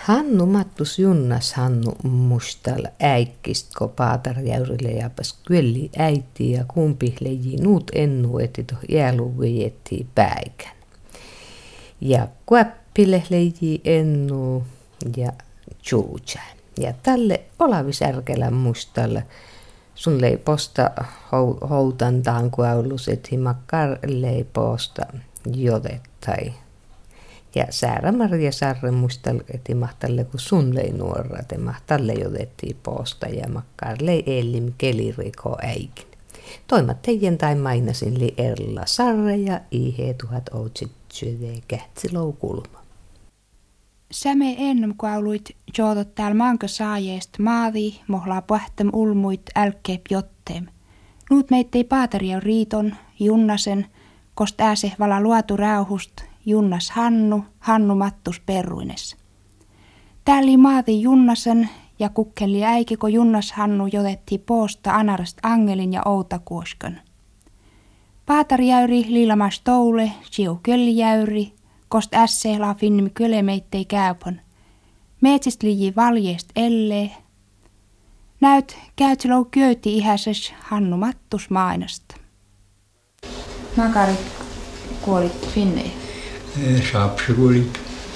Hannu Mattus Junnas Hannu mustal äikkist ko Paatarjäyrille japas kyölli äiti ja kumpi leji nuut ennu eti toh iäluvejetti päikän. Ja kuäppile leji ennu ja tjuutsa. Ja tälle Olavi Särkelän mustalle sun leiposta houtantaan kuaulus eti makkar leiposta jotettai. Ja Säärä Maria Sarre muistal eti mahtalle kun sun lei nuora te mahtalle jotettiin posta ja makkaarle elim keliriko äikin. Toimat teidän tai mainasin li Erla Sarre ja ihe 1000 kähtsilou kulma. Säme ennum kuauluit jootot täällä manka saajeest maadi mohlaa pähtem ulmuit älkkeep jotteem. Nuut meittei Paatarjau riiton, Junnasen, kost ääse vala luotu rauhust, Junnas Hannu Mattus Perruines. Täällä maadi Junnasen ja kukkeli äikiko Junnas Hannu jotettiin poosta anarast Angelin ja Outakuoskon. Paatarjäyri liilamas toule, siu köllijäyri, kost ässe la finmi köle meittei käypon. Metsist liji valjeest ellee. Näyt käytsilou kyöti ihäses Hannu Mattus mainasta. Makari kuolit Finnei. Saapsi kuolit.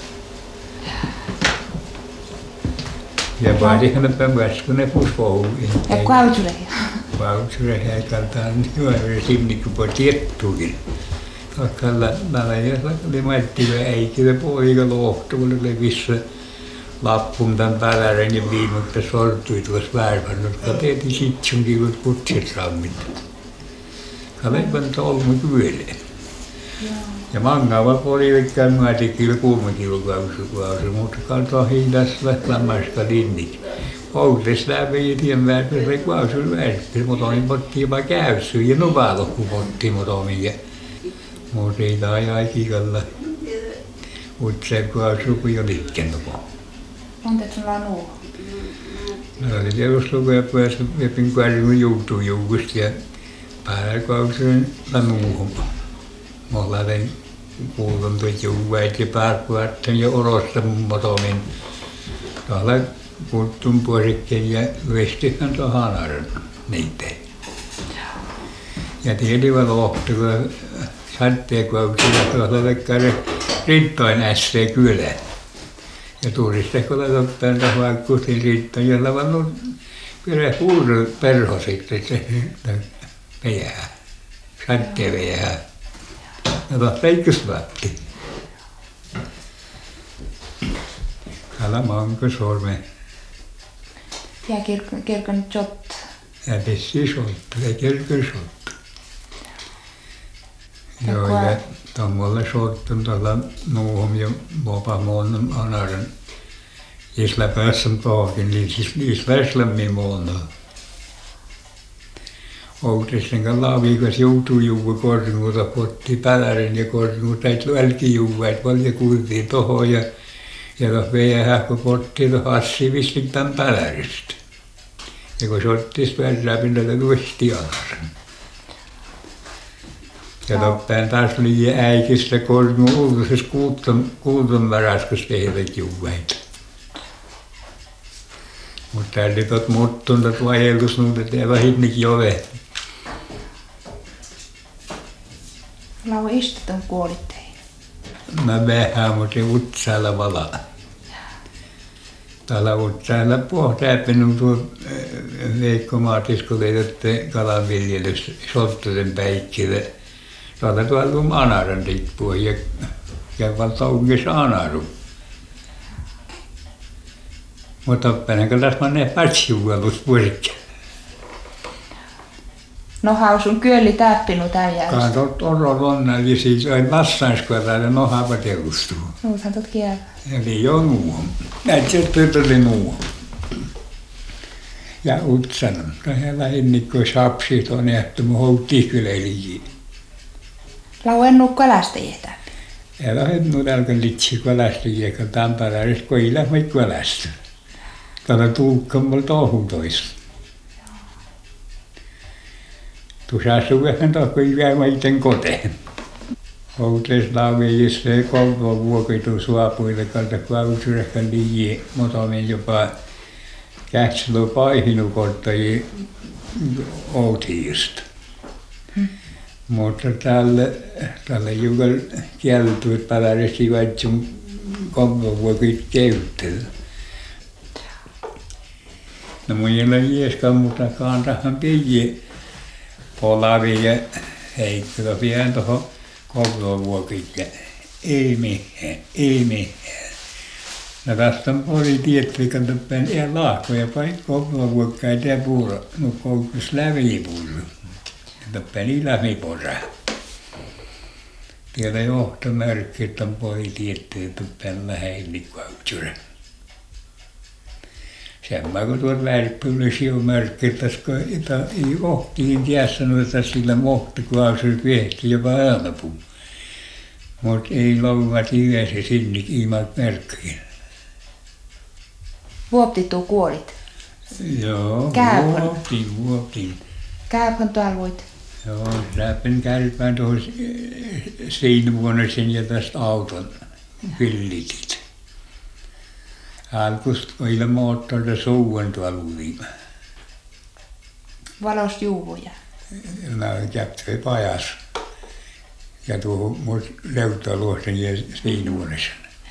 Ja vaadihan pääskyne pusvouluihin. Ja kuautureja. Kuautureja kaltaan juuri sinnikku po tiettukin. Kalla oli maittiva äikille poika lohtuulle vissä lappun tämän pälären ja viimutta sortui tuossa värvannut. Kateeti sitsunkin kun kutsit sammit. Kalepan tolmu kyöleen. Ja mangava oli ikään maatikilla 3 kilokausi, mutta kaltoa hiidassa lämmästä linnit. Oudes läpi ja tien värpäs ei kausi värpäs, mutta olin potti jopa käyssy ja nuvalokku potti motomiin. Mutta ei taajaa kikalla. Mutta se kausi jo liikennut. Montet sulla nuo? No oli teoslukuja päässä vepin kuärin joutuu joukosta ja päällä kausin nuuhun. Mulla oli kuulunut jouväit ja pääkuartten ja orosta motomin. Tuolla kulttun puolikkeen ja lyestihän tuon hanaran niitä. Ja tiedivät lohtuva satteekauksilla tuolla vekkari rittoin ässee kylään. Ja turistekolla toppaan tuossa vaikkuutin rittoin, jolla on ollut kyllä puudun perho sitten se vejää, satteen vejää. Ja tuossa leikkusvaatti. Kala manko sorme. Ja kirkon jott. Ja pessi soltta, ja kirkon soltta. Joo, ja tuommoille sorttun tuolla nuuhum ja vopa muun anaran. Isla päässän tohkin, niin siis väslämmin muun. Outesten kanssa viikas joutuu juua korsinguuta potti pälärin ja korsinguuta äit välki juua, äit valja kuultiin tohon ja tuossa veijä hähkö potti tuohon assi vissin tämän päläristä. Ja kun se ottis värräpin tätä luisti alasen. Ja toppään taas liian äikistä korsingu ulkoisessa kuuton väräskös tehdät juuaita. Mutta täällä tot muuttunut vajeltus nuut, että ei vähitnik jove. Lau istutun kuolitteihin. Mä vähän, mutta Utsaalla vala. Täällä Utsaalla pohtäppinut tuo Veikko Maatis, kun leidotte kalanviljelys Solttosen päikkille. Täällä tuolla anaran tippua ja valta onkin anaru. Mutta päinen kallas mä ne patsiuvelus vuosikin. Noha sun kyöli täppinu tän jälkeen. Katot orolonna, ja siis aina vastaanskoilla ja nohapa teustuu. Nuuthan tot kielä. Eli jo nuuhon. Näet se tytöli nuuhon. Ja Utsan. Tähän lähinnikko sapsi tuon ehtomu houttikyleilikin. Lau ennu kalastajia täppi. Ja lähennu tälkä litsi kalastajia, kun Tampereessa kun ei lähme kalasta. Täällä tuukkamalla tohun toista. Tuossa asuu vähän tohko jää iten koteen. Outeslaavijissa se kolmo vuokitu suapuille kalta klausurehkan liian, mutta olen jopa kähtselu paihinukorttajia Outijista. Mutta tälle juuri kieltui, että pälärästi vaitsun kolmo vuokit käyttää. No mun ei ole jieskaan, mutta kantahan piji polavi ja heikkilä pian tuohon kolmovuokit ja ei mitään. No tästä on poli tietvikan töppään ja laakkoja paikka kolmovuokkaa ja tää puura, no koukkus lävipuuru. Töppään ei lävipuura. Tiedä johtomerkki, että on poli tiettyä töppään läheillikautsura. Semmoinen kun tuot värppyllisiä on merkki, että ei ohtiin tiessänyt, että sillä mohti, kun asui viehti jopa äämäpuun. Mutta ei louvat yhdessä sinne ilman merkkiä. Vuoptituu kuolit. Joo, vuoptin. Käypän tuolla voit. Joo, läpin kärpään tuohon siinä vuonna sen ja tästä auton villitit. Alkusta koilla moottorilla suuan tuolla uudin. Valos juuvuja. No käptyi pajas. Ja tuohon mut leuttaluosten ja siinä vuodessa.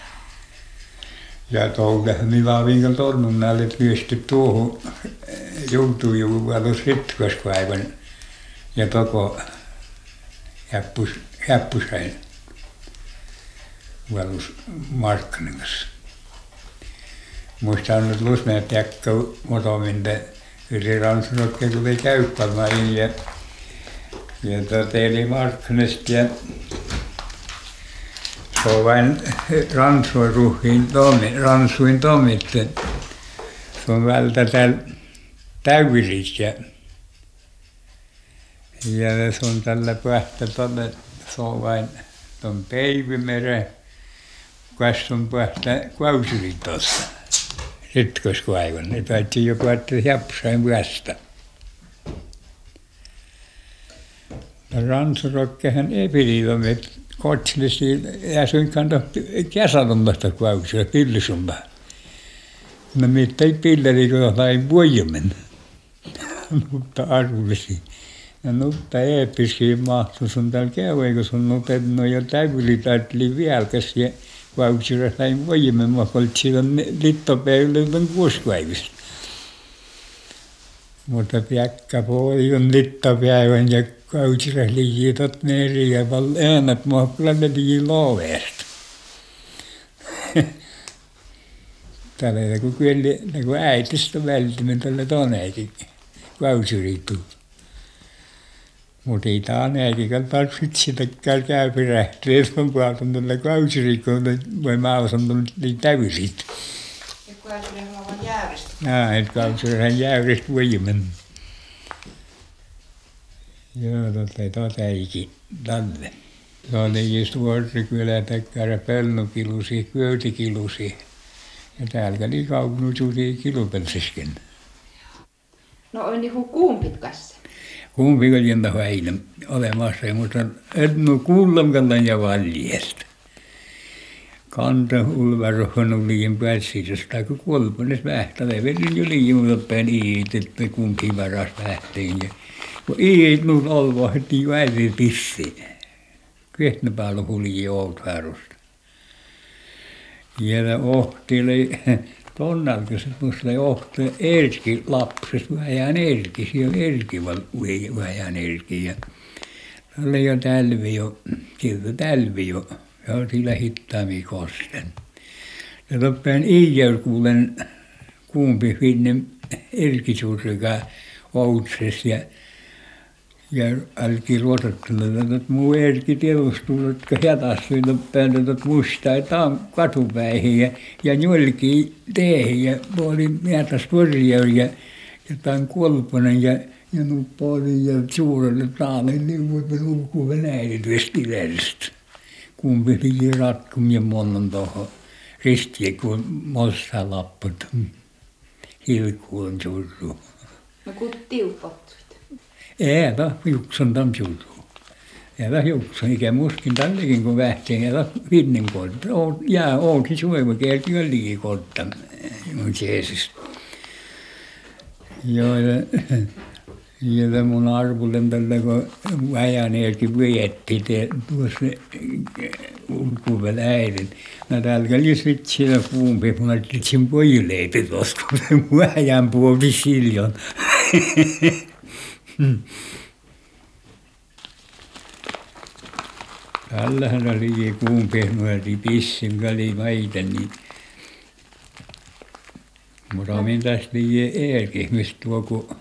Ja toukähän minä vaan vinkal tonnun näille pystyy tuohon juutujuuvalus ritkaskaivan ja toko häppusäin valus markkinassa. Muistan nyt lusmeet jäkkö motominte yli ransunokke tuli käyppämään ja teili markkinasta ja se on vain ransuin tomitte. Se on vältä täällä täyvirit ja se on tällä pähtä tolle, se on vain ton Peivimere, kas on pähtä Kausirin tossa. Ritkoskaivan, ne päätti jopa, että Jäpsäin västä. Ransurokkehän epiliilomme kotsilisi ja suinkaan kesälommasta Kausilla pillisumma. No mitään pilleri tuollain vuojamen. Mutta arvullisi. Ja nutta eeppiskiin mahtuu sun täällä käy, kun sun nutettu jo täyvylitaitli vieläkäs ja Kausilla sain vuojamen, mä oltiin silloin littopäivillä kuuspäivistä. Mutta piakkapuoli on littopäivän ja Kausilla liian tot meri ja äänät mua kyllä ne liian loovesta. Tällä kun äitistä välttämättä tällä toneekin Kausiritu. Mutta ei tämä äitikan tarvitse sitäkään käypirähtyä, että on puhuttu tällä Kausirikkoon, voi mä osan tullut niin täysit. Ja Kausirihan on vain jäyristä. Että Kausirihan jäyristä voimen. Joo, totta eikin tälle. Se oli just Vuorikylä, Tekkärä, Pölnukilusi, Kyötikilusi. Ja täällä oli kaupunnusuusia kilupelsisken. No on niinku kuumpit kanssa. Kumpi oli jäntä väinä olemassa, mutta etnu kuullamkallan ja valjesta. Kanta ulvarohon uliin päätsiitöstä, tai kun kuolpanes vähtäle, vedin jo liijuutoppeen iit, että kumpi varas vähtiin. Kun iit nuut olva, heti jo äiti pissi. Kvehtnäpäällä hulji outvarusta. Ja ohtili tonnalkaiset, musta ohti erki lapsesta, vähään erki, siellä erki vähään erki. Ja oli jo tälvi jo, siltä tälvi jo, ja sillä hittaami kosten. Ja toppeen iijärkuulen kumpi finne erkisuusika outses ja alki ruotottuna, että muu erki tiedostuu, että hätästyi toppeen, että mustaa katupäihin ja njolki teehin ja oli mietas porjauri ja jotain kolponen ja nuppoli ja suurelle taalin, niin voimme lukua Venäjät vestiläisestä. Kumpi piti ratkum ja monnon tuohon ristiä, kun mossa lapput. Hilkuun surru. No kun tiupottuit. Ei, juksan tam surru. älä juoksu, ikä muskin tällekin kun vähtiin, älä vinnin kortta. Jää outi suiva kerti on liikortta, mun Jeesus. Joo, ja mun arvulen tällä, kun väjäneelkin vyjettiin tuossa ulkuvel äidin. Mä täällä oli sitten siellä kuumpi, kun mä olin pojileipä tuossa, kun se väjän puoli silloin. Tällähän oli kuumpi, mä olin pissin väliin väitän, niin mutta minä tästä liian äärikin, mistä tuo, kun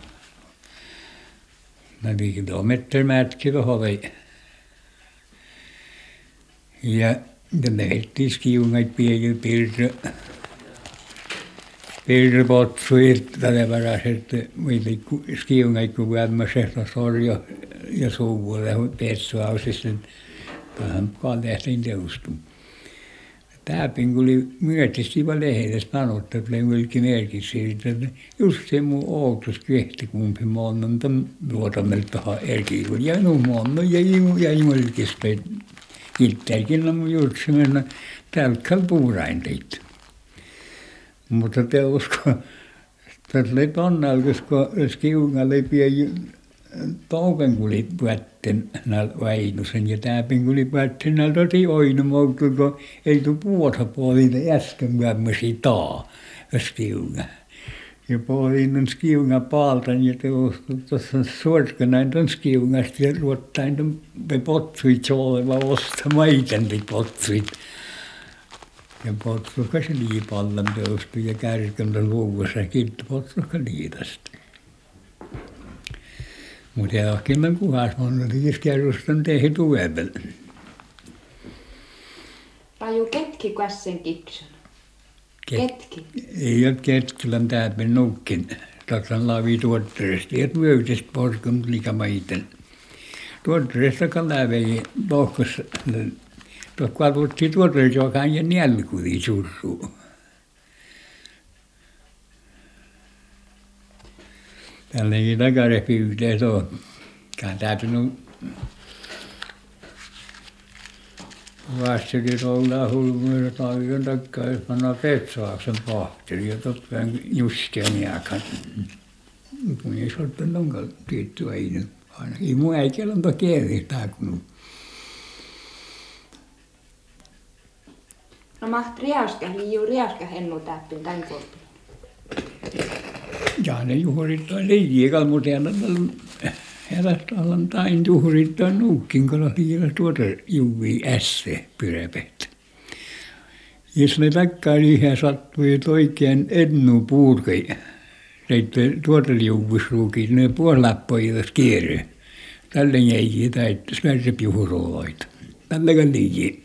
mä 5 kilometriä mätki tuohon. Ja lähdettiin skiungat pieni pirpotsui tällä varas, että skiungat kun vämmäsessä sorjo ja suuvulle petsuausissa, vähän mukaan lähtiin teustumaan. Täpin kun oli myötisesti vaan lehdessä sanottu, että oli mulkin merkiksi siitä, että just se mun outos kehti kumpi monnan tämän luotamelta tähän erkiin. Ja no monnan ja mulkista kittääkin on mun jutsi mennä tälkkäl puurain teit. Mutta te usko, tässä oli tonnalkus, kun skiungalle pieni toupenkuli päätten näillä Väinösen ja täpinkuli päätten näillä toti oinumoutu, kun ei tuu puotapuolille äsken vämmösi taa skiunga. Ja puolin skiunga paaltan ja te usko tuossa suorskanain ton skiungasta ja ruottain ton potsuit oleva osta maitantit potsuit. Ja potsuka se liipallan teustu ja kärkön ton luvussa kiitti potsuka liitasta. Mutta jälkeen on kuhas monellis kerrostan tehdä tuevel. Raju ketki kassen kiksun. Ketki. Ei ole ketkilän täpän nukkin. Taksan laavi tuotteesta. Et myöytestä porkun likamaiten. Tuotteesta kan lävei lohkos. Tuot kalvuttiin tuotteesta, joka on ja nälkuli surruu. Tälläkin takarehpi yhteen on. Kään täytynyt vastakin olla hulmuja tavion takaa, jos panna petsaaksen pahteli ja toppään juskeen jääkän. Kun ei sortan onkaan tietty aina. Ainakin mun äikellä on tuo kieli tääkunut. No maht riauska, liiu riauska hennu täppin tän korpin. Ja ne juhurit on liikaa, mutta hälästä allan tain juhurit on nuukkin, kun on liikaa tuota juvia ässe pyräpet. Jos ne takkaa liikaa sattui, että oikein ennu puurkei, sitten tuota juvusruukit, ne puolappoja kierre. Tällä jäi täitä svärjepjuhuroita. Tälläkään liikaa.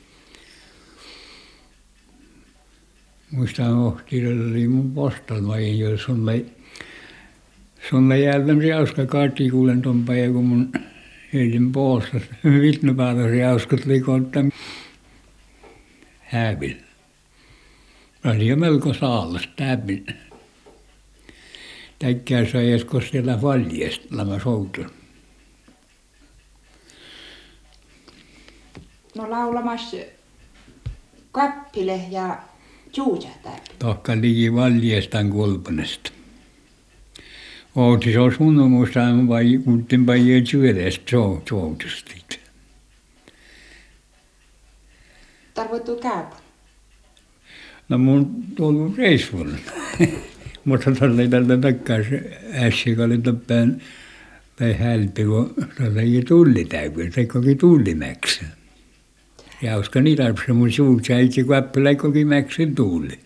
Muistan ohtiralla oli mun postalvain, jos sulle jälleen riauska kartikuulen ton päivän, kun mun heidän poostas vitnopäällä riauskat liikottaa hävillä. Mä olin jo melko saallas täpin. Täkkää sai edes kostella valjesta, lama soutu. No laulamassa kappile ja juuja täpin. Tohka liki valjestaan kulpanesta. Outi se olisi mun muistaan vai kuutten päivän syödestä soutustit. Tarvittuu käypä. No mun tullut reissulla. Mutta tällä ei tältä takkaan se äsken oli toppään tai hälpi, kun tällä ei tulli täytyy, se koki tullimäksi. Ja koska niitä arvasi mun suut, ja itse kappale koki mäksen tulli.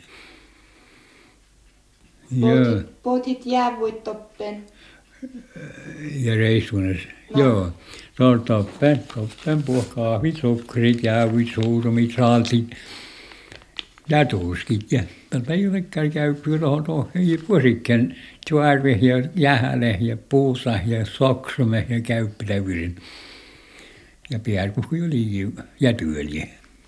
Potit jäävuit toppen. Ja reissunnassa, no. Joo. Se on toppen kahvit, sokkerit, jäävuit, suurumit, saaltit ja tuuskit. Ja tätä ei olekaan käypyä tuohon vuosikkeen juarve ja jähäle ja puusa ja soksume ja käyppitävyrin. Ja piärkuhku oli jätyöliä.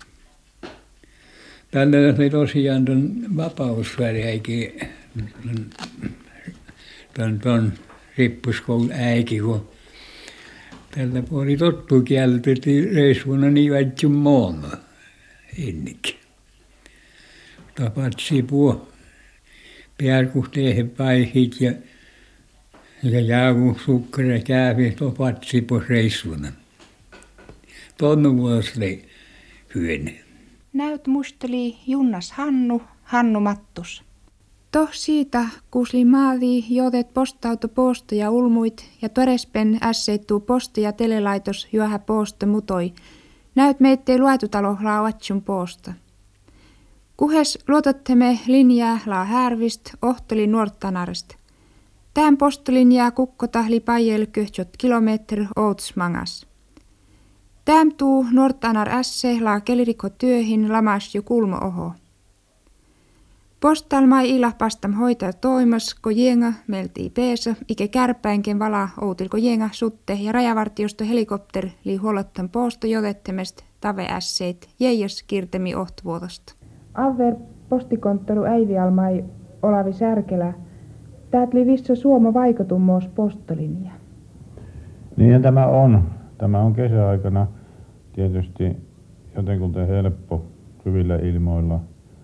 Tällä oli tosiaan tuon vapausväliäikin tuon rippuskoulun äiki, kun tällä puoli tottu kieltettiin reissuuna niin väitsyn maana ennenkin. Tapatsi puo pierkuhteihin päihit ja jäävu sukkare kävi tapatsi po reissuuna. Tonnu vuosille hyöne. Näyt musteli Junnas Hannu Mattus. Toh siitä kuusli maavi jodet postauto posto ja ulmuit ja torespen ässeittuu posto ja telelaitos juohä posto mutoi. Näyt meittei luetutalo lauatsun posta. Kuhes luotattemme linjaa laa härvist ohtoli nuortanarist. Tämän postolinjaa kukkotahli pajel kyhtsot kilometri outsmangas. Täm tuu nuortanar ässe laa kelirikko työhin lamas jo kulmo oho. Postalmai ilahpastam hoitaa toimas, ko jenga meltii peesa, ike kärpäinken vala outilko jenga sutte ja rajavartiosto helikopter lii huolottan posto jotettemest tave ässeit jeijas kirtemi ohtvuotosta. Aver postikonttoru äivialmai Olavi Särkelä. Täät li vissa suoma vaikutummoos postolinja. Niin tämä on. Tämä on kesäaikana tietysti jotenkin helppo hyvillä ilmoilla.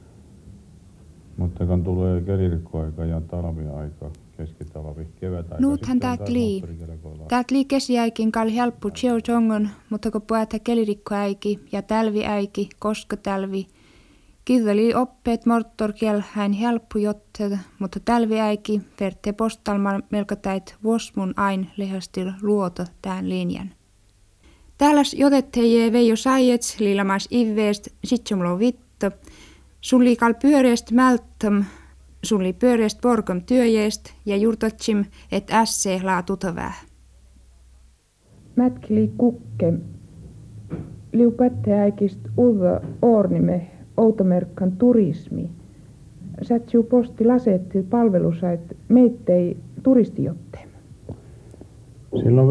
Mutta kun tulee kelirikkoaika ja talviaika, keskitalvi, kevätaika... Nuuthan täät lii kesiäikin kall helppu tjoutongon, mutta kun puhutaan kelirikkoäiki ja talviäiki, koskotälvi, kiveli oppeet morttorkiel hän helppu jotted, mutta talviäiki verte postalman melko täit vuosmun ain lehastil luoto tämän linjan. Täällä jotetteje Veijo Saijets liilamas ivveest sitsumlo vitto, sun liikal pyöreäst mälttöm, sun li pyöreäst porkom työjeest ja jurtotsim et ässe laa tutavää. Mätkili kukke. Liu pätteäikist uva ornime outomerkkan turismi. Sätsiu posti lasetti palvelusait meittei turistijotteen. Silloin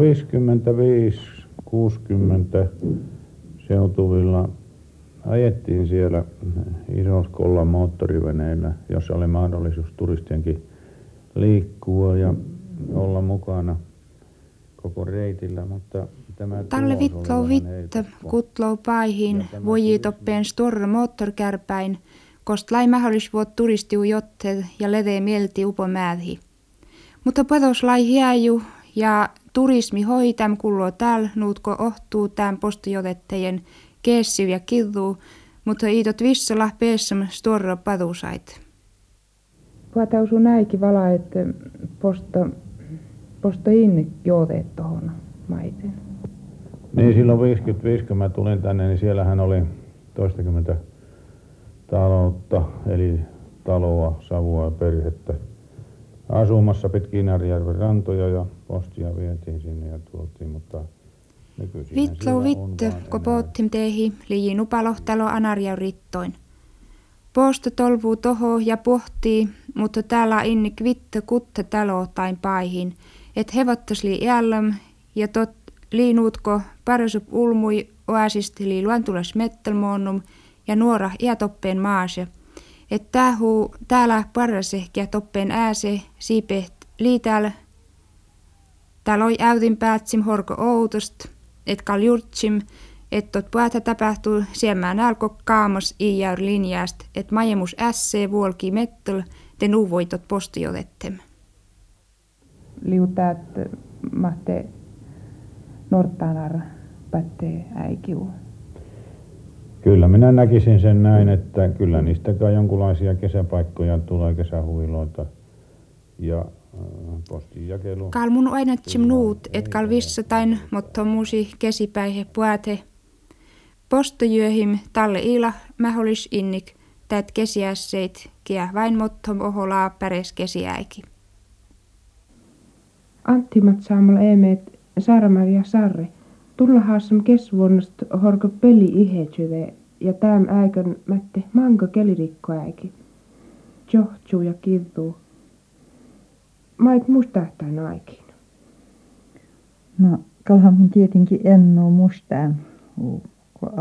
55-60 seutuvilla ajettiin siellä Isoskolla moottoriveneillä, jossa oli mahdollisuus turistienkin liikkua ja olla mukana koko reitillä, mutta tämä Talle vittlou vitte, kutlou paihin, voji toppeen storra moottorkärpäin, kost lai mahdollisuus turistiu jotted ja levee mielti upo määdhi. Mutta pados lai hiäju ja turismi hoitam kullo tääl nuutko ohtuu tämän postojotettejen keessiu ja kiduu, mutta iitot vissala peessam storra padusait. Puhatausu näikin vala, että posto inne jooteet tohon maiten. Niin silloin 55, kun mä tulin tänne, niin siellähän oli toistakymmentä taloutta, eli taloa, savua ja perhettä asumassa pitkin Inarijärven rantoja ja postia vietiin sinne ja tuotiin, mutta Vittlou vitte, kun poottim tehi, liiin upalohtalo Anarjau rittoin. Posto tolvuu toho ja pohtii, mutta täällä innik vitte kutte talo tain paihin, et hevottas lii jällöm ja tot liinuutko parasup ulmui oasisti lii luantulas mettelmoonnum ja nuora iätoppeen maase, et täällä parasehkiä toppeen ääse siipeht lii täällä taloi äytin päätsim horko outost, et kaljurtsim, et tot puhata tapahtuu siemmään alko kaamos iäyr linjast, et majemus ässee vuolki mettel, te nuuvoitot postijotettem. Liutäät mahte norttanar pättee äikiu. Kyllä minä näkisin sen näin, että kyllä niistäkään jonkinlaisia kesäpaikkoja tulee, kesähuiloita ja postijakelu. Kal mun ainatsim nuut, et kal vissatain mottomuusi kesipäihe puate. Postojyöhim talle ila mäholis innik, tät kesiässeit, kiä vain mottom oholaa päres kesiäiki. Anttimat saamalla eemeet Saara-Maria Sarre. Tullahaasam kesvuonnast horko peli ihetsyve ja täm äikön mätte manko kelirikkoäiki. Johtsuu ja kivuu. Mait mustahtain aikin. No, kalhan mun tietenkin ennoo mustaan, kun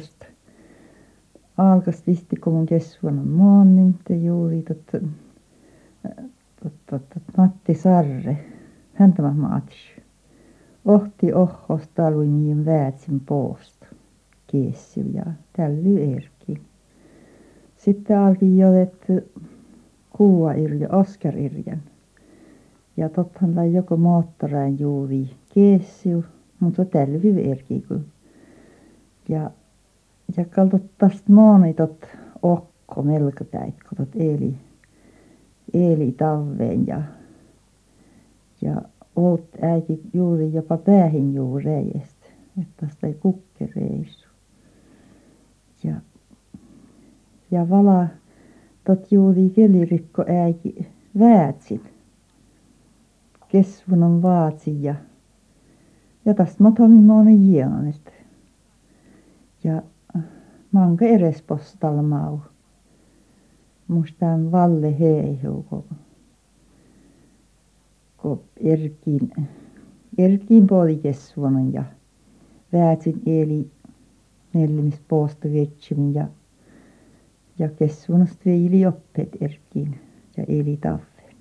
alkast visti, kun mun kesvuonna maan, niin te juuri Matti Sarre. Häntä mä maatsi. Ohti ohhosta aluin väätsin poosta. Kiessiu ja tälly erki. Sitten alki jotettu Kuua-Irja, Oskar-Irjan. Ja tottahan lai joko moottorain juuri kiessiu, mutta tälly erki. Ja kaltottast moonitot okko melko täikkotot Eeli Taveen ja oot äiti juuri jopa päähin juureijest, että tästä ei kukkereisu. Ja vala tot juuri kelirikko äiti väätsin. Kesvunon vaatsin ja tästä motomi monen jienest. Ja manka eres postalmau. Mustaan Valle heihu, kun Erkiin puolikesvuonon ja väätsin Eeli nellimis poosta vetsymin ja kesvuonosta veili oppeet Erkiin ja Eeli Taffeen.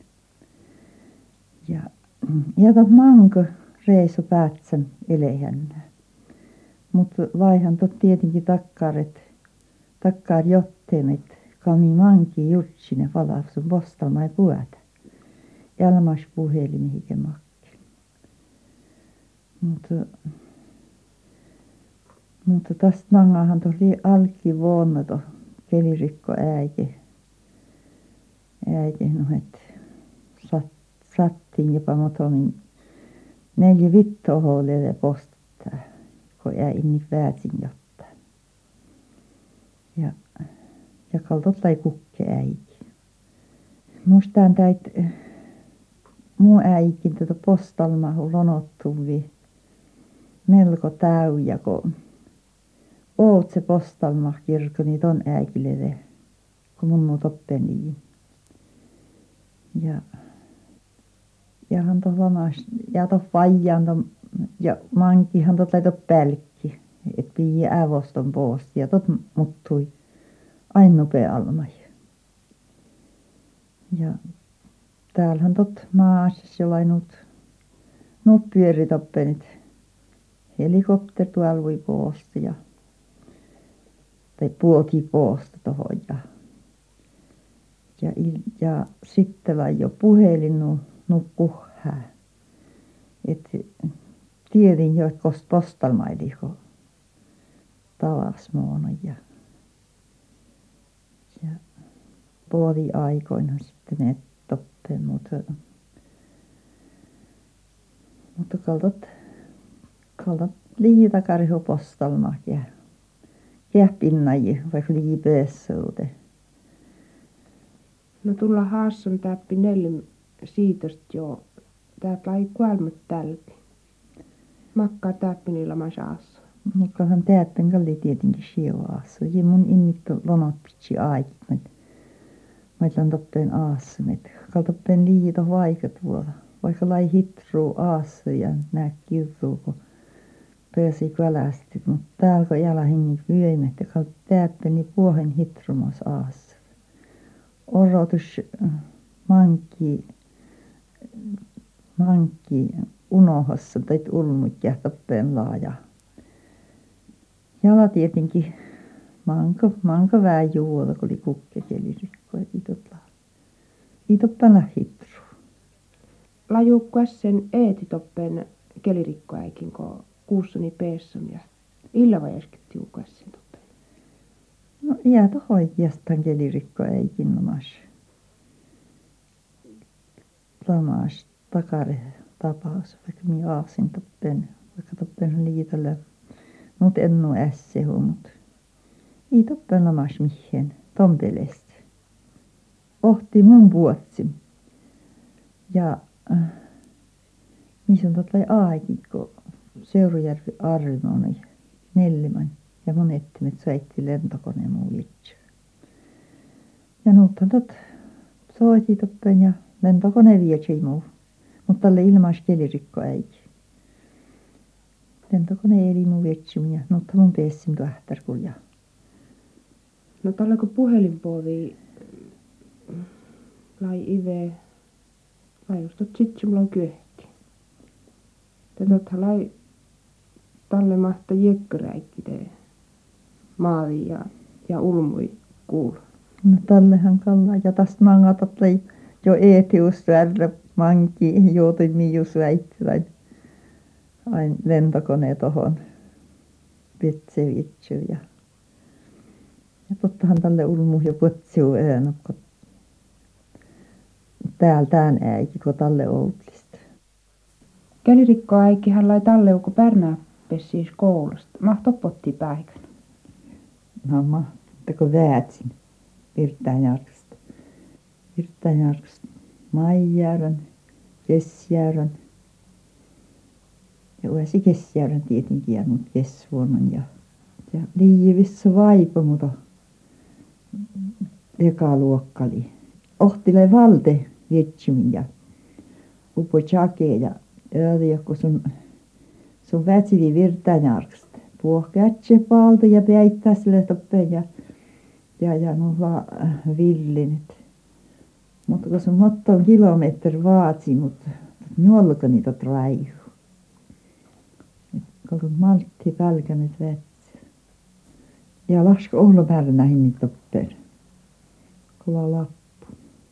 Ja tot manko reiso päätsän elehännä. Mutta vaihan tot tietenkin takkaar jotteen, että kami manki jutsine valafsun postalmai puhuta. Älmäs puheli mihinkä makki. Mutta tästä mangahan tuli alki vuonna to kelirikko äiti. No et sattiin jopa motomin 4 vittohoolelle postaa, kun äini väätsin jotta. Ja kaltotlai kukke äiti. Mustaan täit muu äikin tätä postalmahu lonottuvi melko täyjä, kun oot se postalmah kirkoni ton äikille, kun mun toppeni. Ja hän to lamas, ja to vajaan, ja mankihan tot laito pälkki, et pii ävoston poosti, ja tot muttui ainnupea almai. Ja täällähän tot maassa jollain nuut pyöritoppenit. Helikopter tuolui poosta tai puoti poosta tohon ja sitten lai jo puhelin nu kuhää. Et tiedin jo, että kost postalmaili, kun tavas muona ja puoli aikoina sitten ne toppen, mutta kaltot liitakarhu postalma ja pinnaji, vaikka liipeessuute. No tulla haasson täppi 4 siitosta jo. Täältä lai kuolmat tälti. Makkaa täppi niillä masaassa. Mukahan täppen kalli tietenkin sijoaassa. Ja mun innittu lonotpitsi aikit. Mä oon toppen aassunet. Kaltoppen liito vaikat vuola. Vaikka lai hitruu aassa ja nää kirruu, kun pääsi kvälästi. Mutta täällä kun jälä hengit vyöimet ja kallt täppeni puohen hitrumos aassa. Orotus mankki unohassa tai ulmut ja toppen laaja. Jala tietenkin manko vähän juoda, kun oli kukkekelirikko ja itoppana hitru. Lajuukkuas sen eetitoppen kelirikkoäikin, kun kuussoni peesson ja illa vai äsken tiukkuas sen toppen. No jää tohon oikeastaan kelirikkoäikin lamas takare tapaus, vaikka minä aasin toppen, vaikka toppen liitolle. Mut en oo ässehu, mut ei toppen lamas mihin tompelest. Ohti mun puotsin. Ja missä on totlai aikin, kun Seurujärvi Arvimoni, Nelliman ja mun ettimet soitti lentokoneen muu vitsi. Ja nuuthan soiti toppen ja lentokone vietsi muu, mutta tälle ilmais kelirikko äiti. Lentokone eli muu vietsi ja nuuthan mun peessim tuahtarkulja. No tällä kun puhelinpuoli lai ive, lai just tot sit mulla on kyöhti. Se lai talle mahta jekköräikki te maavi ja ulmui kuulu. No tallehan kalla ja tästä mangatat lai jo eetius värre manki joutui mius väittivät aina lentokone tohon Petsevitsyyn ja tottahan tälle ulmu jo putsiu kun täällä tän äiki kun talle outlista. Kelirikko äikihän lai talleuku Pärnää pessiis koulusta. Mahtopotti päikän. No mahtako väätsin Virtaanjärvestä. Virtaanjärvestä Maijärven, Kessijärven ja uusi Kessijärven tietenkin ja nyt Kesvuonon ja liivissä vaipa, mutta eka luokkali. Ohtile valte vietsymin ja upo chake ja kun sun vätsivi Virtaanjärvestä. Puohkätse palta ja päittää sille toppeen ja no vaan villinet. Mutta kun se motton kilometri vaatsi, mutta njolka niitä traihu. Kun maltti pälkänet vetsi. Ja lasko olla Pärnähin niitä toppeen. Kola lappu.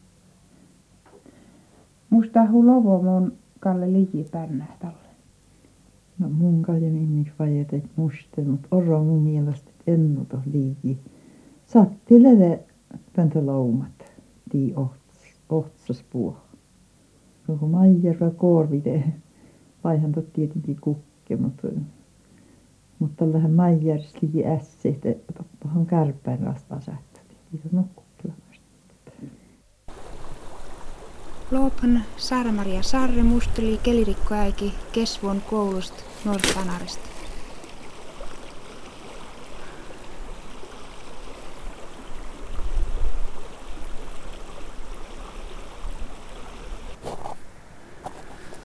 Musta hulovo mun Kalle liiji Pärnää talle. No mun kalja minnik vajetet muste, mutta oro mun mielestä ennuto liiji. Satti leve pöntöloumat, tii ohtsas puo. Kun Maijärva korvite, vaihan tot tietenkin kukke, mutta tällähän Maijärvistä liiji ässeet, toppahan kärpäin rasta asettat. Siitä on kukkila. Loopan Saara-Maria Sarre musteli kelirikkoäiki Kesvon koulusta Norrkanarista.